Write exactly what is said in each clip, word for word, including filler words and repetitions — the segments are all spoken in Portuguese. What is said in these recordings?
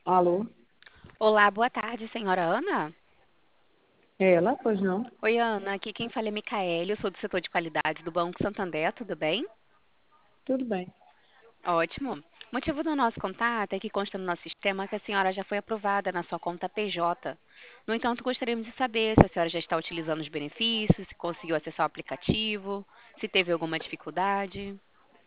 Alô? Olá, boa tarde, senhora Ana. É ela? Pois não? Oi, Ana, aqui quem fala é Micaele, eu sou do setor de qualidade do Banco Santander, tudo bem? Tudo bem. Ótimo. O motivo do nosso contato é que consta no nosso sistema que a senhora já foi aprovada na sua conta P J. No entanto, gostaríamos de saber se a senhora já está utilizando os benefícios, se conseguiu acessar o aplicativo, se teve alguma dificuldade.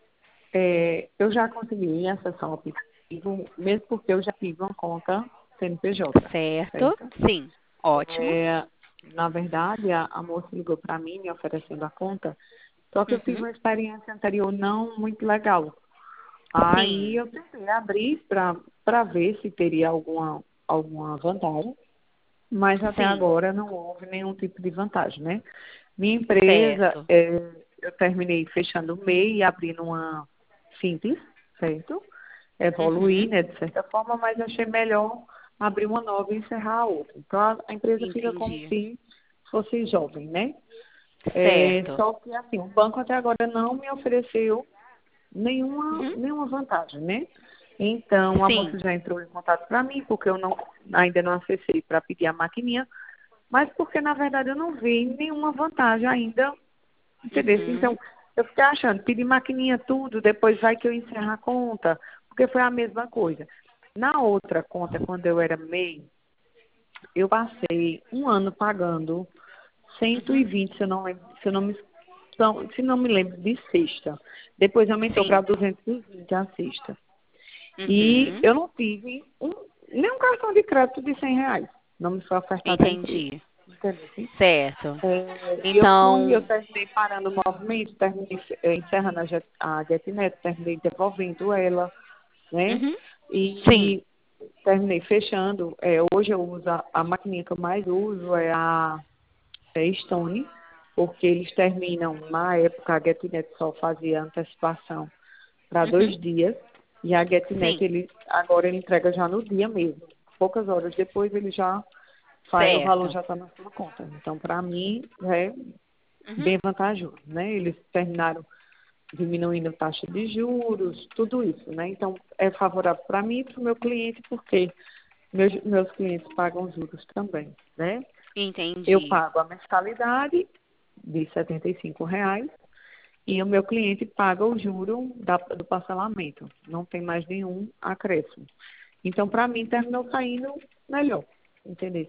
É, eu já consegui acessar o aplicativo, mesmo porque eu já tive uma conta C N P J, Certo? certo? Sim. Ótimo. É, na verdade, a, a moça ligou para mim me oferecendo a conta, só que eu tive Uhum. uma experiência anterior não muito legal. Aí Sim. eu tentei abrir para ver se teria alguma, alguma vantagem, mas até Sim. agora não houve nenhum tipo de vantagem, né? Minha empresa, Certo. é, eu terminei fechando o M E I e abrindo uma simples, certo? Evoluí, Uhum. né, de certa forma, mas achei melhor abrir uma nova e encerrar a outra. Então, a, a empresa fica como Entendi. se fosse jovem, né? É, Certo. só que, assim, o banco até agora não me ofereceu nenhuma, Uhum. nenhuma vantagem, né? Então, a moça Sim. já entrou em contato para mim, porque eu não, ainda não acessei para pedir a maquininha, mas porque, na verdade, eu não vi nenhuma vantagem ainda, entendeu? Uhum. Então, eu fiquei achando, pedir maquininha tudo, depois vai que eu encerro a conta, porque foi a mesma coisa. Na outra conta, quando eu era M E I, eu passei um ano pagando cento e Uhum. vinte se eu não lembro, se eu não me, não- se não me lembro, de sexta. Depois aumentou para Sim. duzentos e vinte a sexta. E Uhum. eu não tive um, nem um cartão de crédito de cem reais. Não me foi ofertado da empresa. Entendi. Entendeu? Certo. É, e eu fui, eu Então, terminei parando o movimento, terminei eh, encerrando a, Jet- a JetNet, terminei devolvendo ela, né? uhum. Sim. E terminei fechando. É, hoje eu uso a, a maquininha que eu mais uso é a é Stone, porque eles terminam, na época a GetNet só fazia antecipação para Uhum. dois dias, e a GetNet Sim. ele, agora ele entrega já no dia mesmo. Poucas horas depois ele já faz, o valor Certo. já está na sua conta. Então, para mim, é Uhum. bem vantajoso, né? Eles terminaram diminuindo a taxa de juros, tudo isso, né? Então, é favorável para mim e para o meu cliente, porque meus, meus clientes pagam juros também, né? Eu Entendi. pago a mensalidade de setenta e cinco reais e o meu cliente paga o juro da- do parcelamento. Não tem mais nenhum acréscimo. Então, para mim, terminou saindo melhor, entendeu?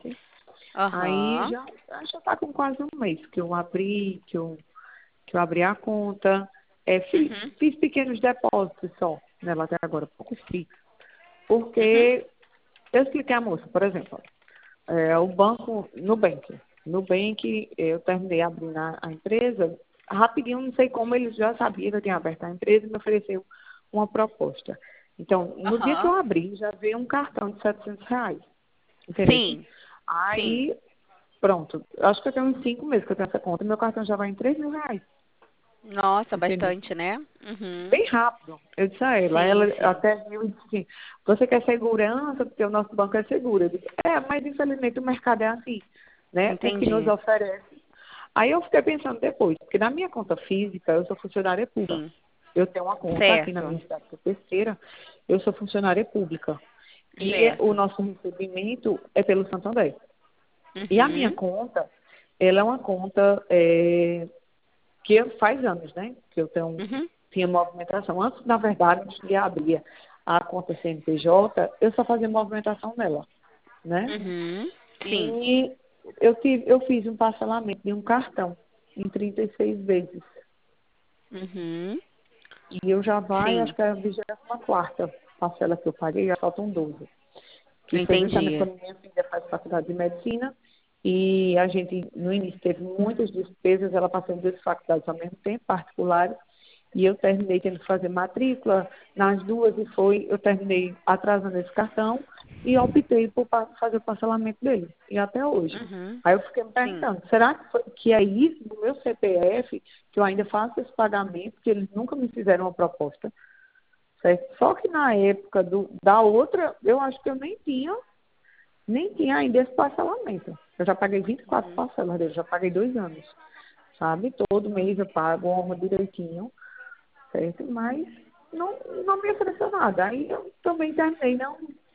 Aí Aham. já já está com quase um mês que eu abri, que eu, que eu abri a conta. É, fiz, Uhum. fiz pequenos depósitos só nela até agora, pouco fiz. Uhum. Porque eu expliquei à moça, por exemplo, é, o banco Nubank. Nubank, eu terminei abrindo a, a empresa, rapidinho, não sei como, eles já sabiam que eu tinha aberto a empresa e me ofereceu uma proposta. Então, no dia que eu Aham. abri, já veio um cartão de setecentos reais, entendeu? Sim. Sim. Aí, pronto, acho que eu tenho uns cinco meses que eu tenho essa conta, meu cartão já vai em três mil reais, Nossa, entendeu? bastante, né? Uhum. Bem rápido. Eu disse a ela, ela Sim, sim. até viu e disse assim, você quer segurança, porque o nosso banco é seguro. Eu disse, é, mas infelizmente o mercado é assim, né? O que nos Entendi. oferece. Aí eu fiquei pensando depois, porque na minha conta física eu sou funcionária pública. Sim. Eu tenho uma conta aqui na Certo. minha cidade, que é terceira, eu sou funcionária pública. E o Certo. nosso recebimento é pelo Santander. E a minha Uhum. conta, ela é uma conta é, que eu- faz anos, né? Que eu tenho, Uhum. tinha movimentação. Antes, na verdade, antes de abrir a conta C N P J, eu só fazia movimentação nela, né? Uhum. Sim. E eu, tive, eu fiz um parcelamento de um cartão em trinta e seis vezes. Uhum. E eu já vai, acho Sim. que é a vigésima quarta parcela que eu paguei, já faltam doze. Que foi justamente Entendi. quando minha filha faz faculdade de medicina e a gente, no início, teve muitas despesas, ela passou em duas faculdades ao mesmo tempo, particulares, e eu terminei tendo que fazer matrícula nas duas e foi, eu terminei atrasando esse cartão e optei por pa- fazer o parcelamento dele, e até hoje. Uhum. Aí eu fiquei me Sim. perguntando, será que, foi- que é isso do meu C P F, que eu ainda faço esse pagamento, que eles nunca me fizeram uma proposta, certo? Só que na época do, da outra, eu acho que eu nem tinha nem tinha ainda esse parcelamento. Eu já paguei vinte e quatro Uhum. parcelas dele, já paguei dois anos, sabe? Todo mês eu pago uma direitinho, certo? Mas não, não me ofereceu nada. Aí eu também terminei não.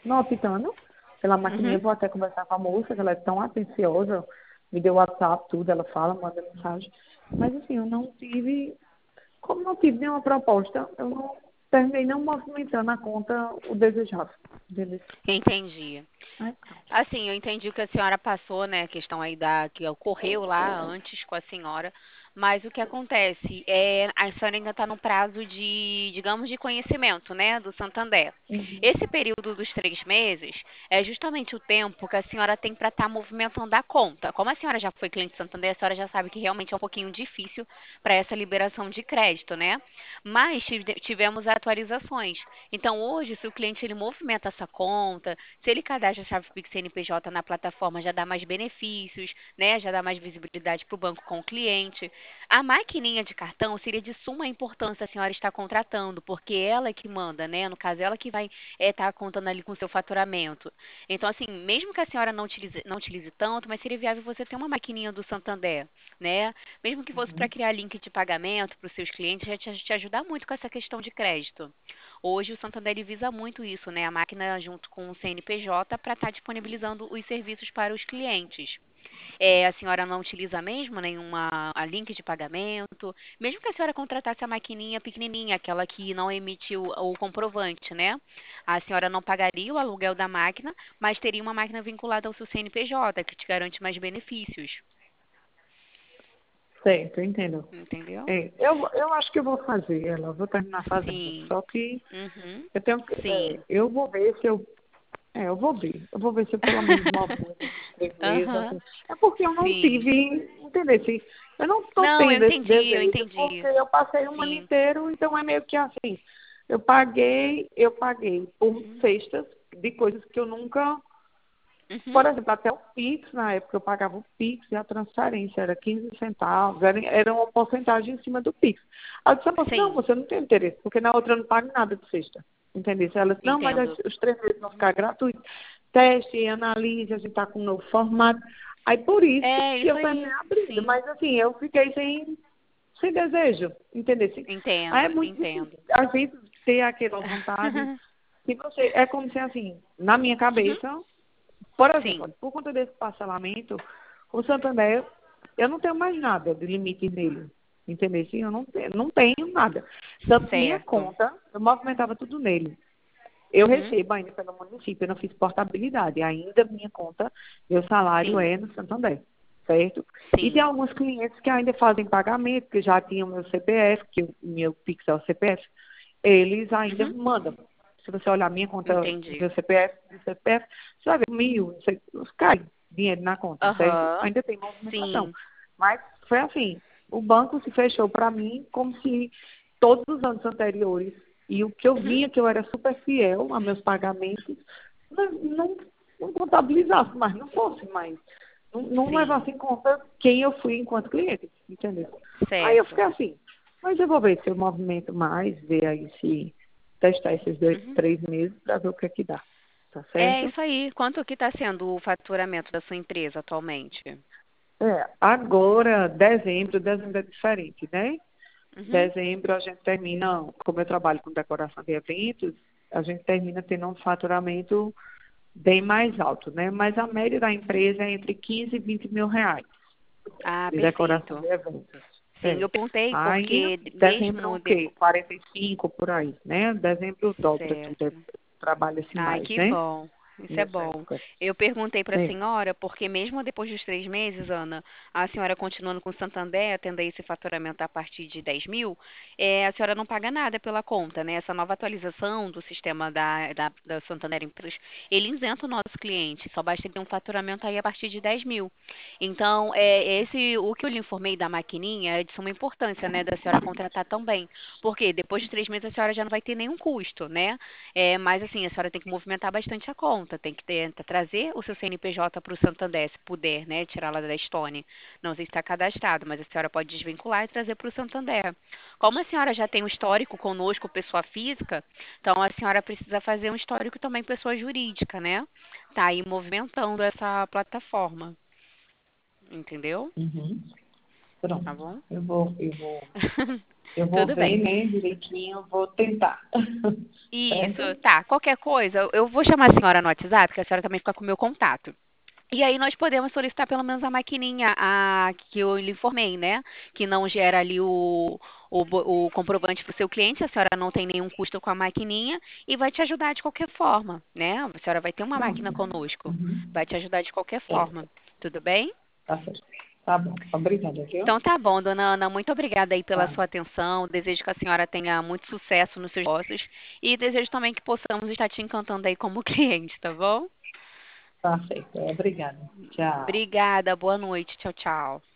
não optando pela maquininha. Uhum. Vou até conversar com a moça, que ela é tão atenciosa, me deu WhatsApp, tudo, ela fala, manda mensagem. Mas assim, eu não tive, como não tive nenhuma proposta, eu não terminei não movimentando a conta o desejável. Entendeu? Entendi. Aí pronto. Assim, eu entendi o que a senhora passou, né? A questão aí da que ocorreu lá antes com a senhora. Mas o que acontece é a senhora ainda está no prazo de, digamos, de conhecimento, né, do Santander. Uhum. Esse período dos três meses é justamente o tempo que a senhora tem para estar movimentando a conta. Como a senhora já foi cliente do Santander, a senhora já sabe que realmente é um pouquinho difícil para essa liberação de crédito, né? Mas tive- tivemos atualizações. Então, hoje, se o cliente ele movimenta essa conta, se ele cadastra a chave Pix C N P J na plataforma, já dá mais benefícios, né? Já dá mais visibilidade para o banco com o cliente. A maquininha de cartão seria de suma importância a senhora estar contratando, porque ela é que manda, né? No caso, ela que vai estar contando ali com o seu faturamento. Então, assim, mesmo que a senhora não utilize, não utilize tanto, mas seria viável você ter uma maquininha do Santander, né? Mesmo que fosse para Uhum. criar link de pagamento para os seus clientes, já te, te ajudar muito com essa questão de crédito. Hoje o Santander ele visa muito isso, né? A máquina junto com o C N P J para estar disponibilizando os serviços para os clientes. É, a senhora não utiliza mesmo nenhuma a link de pagamento, mesmo que a senhora contratasse a maquininha pequenininha, aquela que não emite o, o comprovante, né? A senhora não pagaria o aluguel da máquina, mas teria uma máquina vinculada ao seu C N P J, que te garante mais benefícios, Certo, eu entendo. entendeu? É, eu, eu acho que eu vou fazer ela, eu vou terminar fazendo. Sim. Só que Uhum. eu tenho que, é, Sim. eu vou ver se eu, é, eu vou ver. Eu vou ver se eu pelo menos movimento esses três meses, Aham. assim. É porque eu não Sim. tive, entendeu? Se, eu não estou Não, eu tendo esse entendi, eu desejo, porque entendi. eu passei um ano Sim. inteiro, então é meio que assim, eu paguei, eu paguei por Uhum. cestas de coisas que eu nunca. Uhum. Por exemplo, até o Pix, na época eu pagava o Pix e a transferência era quinze centavos, era, era uma porcentagem em cima do Pix. Aí eu disse, "Ah, moça, não, Sim. você não tem interesse, porque na outra eu não pago nada de sexta. Entendeu? Ela disse, não, mas Entendo. as- os três meses vão ficar gratuitos. Teste, analise, a gente está com um novo formato. Aí por isso É que isso eu terminei aí. abrindo. Sim. Mas assim, eu fiquei sem, sem desejo, entendeu? Assim, aí é Entendo, muito difícil entendo. a gente ter aquela vontade. Se você, é como se assim, na minha Uhum. cabeça, por Sim. exemplo, por conta desse parcelamento, o Santander, eu não tenho mais nada de limite nele. Entendeu? Assim, eu não tenho, não tenho nada. Tanto minha Certo. conta, eu movimentava tudo nele. Eu Uhum. recebo ainda pelo município, eu não fiz portabilidade. Ainda minha conta, meu salário Sim. é no Santander, certo? E tem Sim. alguns clientes que ainda fazem pagamento, que já tinham meu C P F, que o meu Pix é o C P F, eles ainda Uhum. mandam. Se você olhar minha conta, Entendi. meu C P F, meu C P F, você vai ver mil, não sei, cai dinheiro na conta, certo? Aham. Ainda tem movimentação. Sim. Mas foi assim, o banco se fechou para mim como se todos os anos anteriores e o que eu Uhum. via que eu era super fiel a meus pagamentos, não, não, não contabilizasse mais, não fosse mais. Não, não Sim. levasse em conta quem eu fui enquanto cliente, entendeu? Aí eu Certo. fiquei assim, mas eu vou ver se eu movimento mais, ver aí se testar esses dois, Uhum. três meses para ver o que é que dá. Tá É certo? isso aí. Quanto que está sendo o faturamento da sua empresa atualmente? É, agora, dezembro, dezembro é diferente, né? Uhum. Dezembro a gente termina, como eu trabalho com decoração de eventos, a gente termina tendo um faturamento bem mais alto, né? Mas a média da empresa é entre quinze e vinte mil reais Ah, de decoração perfeito. de eventos. Sim, É. eu perguntei Aí, porque dezembro mesmo o quê? depois. quarenta e cinco por aí, né? Dezembro dobra tudo, é- Certo. trabalha-se Ai, mais, que né? bom. Isso é Nessa bom. época. Eu perguntei para a É. senhora, porque mesmo depois dos três meses, Ana, a senhora continuando com o Santander, tendo aí esse faturamento a partir de dez mil, eh, a senhora não paga nada pela conta, né? Essa nova atualização do sistema da, da, da Santander Empresas, ele isenta o nosso cliente, só basta ter um faturamento aí a partir de dez mil. Então, é, esse, o que eu lhe informei da maquininha é de suma importância, né, da senhora contratar também. Porque depois de três meses a senhora já não vai ter nenhum custo, né? É, mas assim, a senhora tem que movimentar bastante a conta, tem que tentar trazer o seu C N P J para o Santander, se puder, né, tirá-la da Stone. Não sei se está cadastrado, mas a senhora pode desvincular e trazer para o Santander. Como a senhora já tem um histórico conosco, pessoa física, então a senhora precisa fazer um histórico também pessoa jurídica, né? Tá aí movimentando essa plataforma, entendeu? Uhum. Tá Pronto. bom? Eu vou, eu vou. Eu vou Tudo ver, bem. né, direitinho, vou tentar. Isso, Certo? tá. Qualquer coisa, eu eu vou chamar a senhora no WhatsApp, que a senhora também fica com o meu contato. E aí nós podemos solicitar pelo menos a maquininha a, que eu lhe informei, né? Que não gera ali o, o, bo- o comprovante para o seu cliente, a senhora não tem nenhum custo com a maquininha e vai te ajudar de qualquer forma, né? A senhora vai ter uma máquina Pronto. conosco, Uhum. vai te ajudar de qualquer Certo. forma. Tudo bem? Tá certo. Tá bom. Obrigada, viu? Então tá bom, dona Ana, muito obrigada aí pela Tá. sua atenção. Desejo que a senhora tenha muito sucesso nos seus negócios e desejo também que possamos estar te encantando aí como cliente, tá bom? Tá certo. Obrigada. Tchau. Obrigada, boa noite. Tchau, tchau.